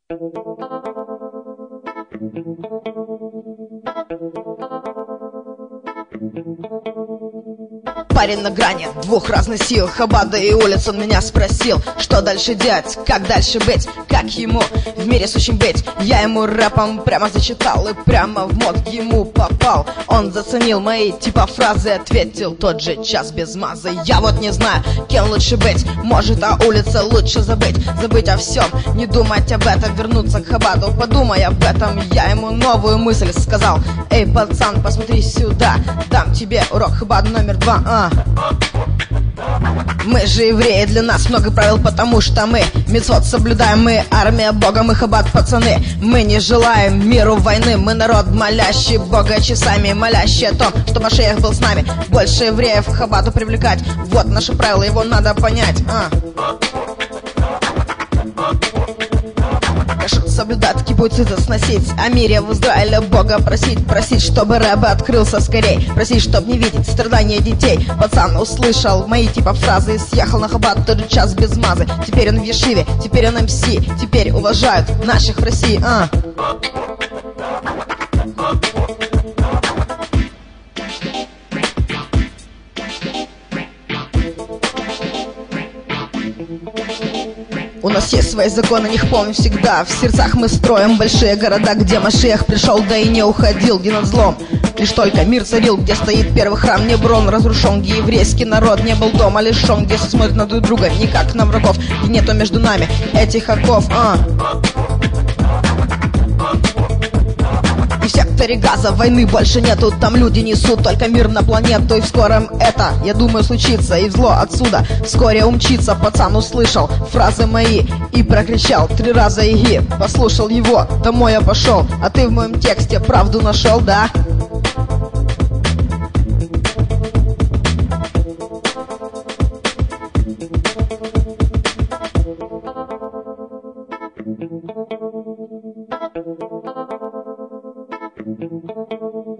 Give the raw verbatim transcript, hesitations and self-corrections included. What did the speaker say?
Парень на грани двух разных сил, Хабада и улиц, он меня спросил, что дальше делать, как дальше быть, как ему в мире сущим быть. Я ему рэпом прямо зачитал и прямо в мозг ему попал. Он заценил мои типа фразы, ответил тот же час без мазы. Я вот не знаю, кем лучше быть, может о улице лучше забыть, забыть о всем, не думать об этом, вернуться к Хабаду, подумай об этом. Я ему новую мысль сказал: эй, пацан, посмотри сюда, дам тебе урок Хабада номер два. а. Мы же евреи, для нас много правил, потому что мы мицвот соблюдаем, мы армия Бога, мы Хабад пацаны. Мы не желаем миру войны, мы народ, молящий Бога часами, молящий о том, что Машиах был с нами. Больше евреев к Хабаду привлекать, вот наше правило, его надо понять. а. Соблюдать, кибуциза сносить, о мире в Израиле Бога просить, просить, чтобы рэб открылся скорей, просить, чтобы не видеть страдания детей. Пацан услышал мои типа фразы и съехал на Хабад тот же час без мазы. Теперь он в Ешиве, теперь он эм си, теперь уважают наших в России. а. У нас есть свои законы, них помним всегда. В сердцах мы строим большие города, где Машиах пришел, да и не уходил, где над злом лишь только мир царил, где стоит первый храм Неброн разрушен, где еврейский народ не был дома лишен, где все смотрят на друг друга, не как на врагов, и нету между нами этих оков. а. И в секторе Газа войны больше нету, там люди несут только мир на планету. И в скором это, я думаю, случится, и зло отсюда вскоре умчится. Пацан услышал фразы мои и прокричал три раза иги. Послушал его, домой я пошел, а ты в моем тексте правду нашел, да? Thank you.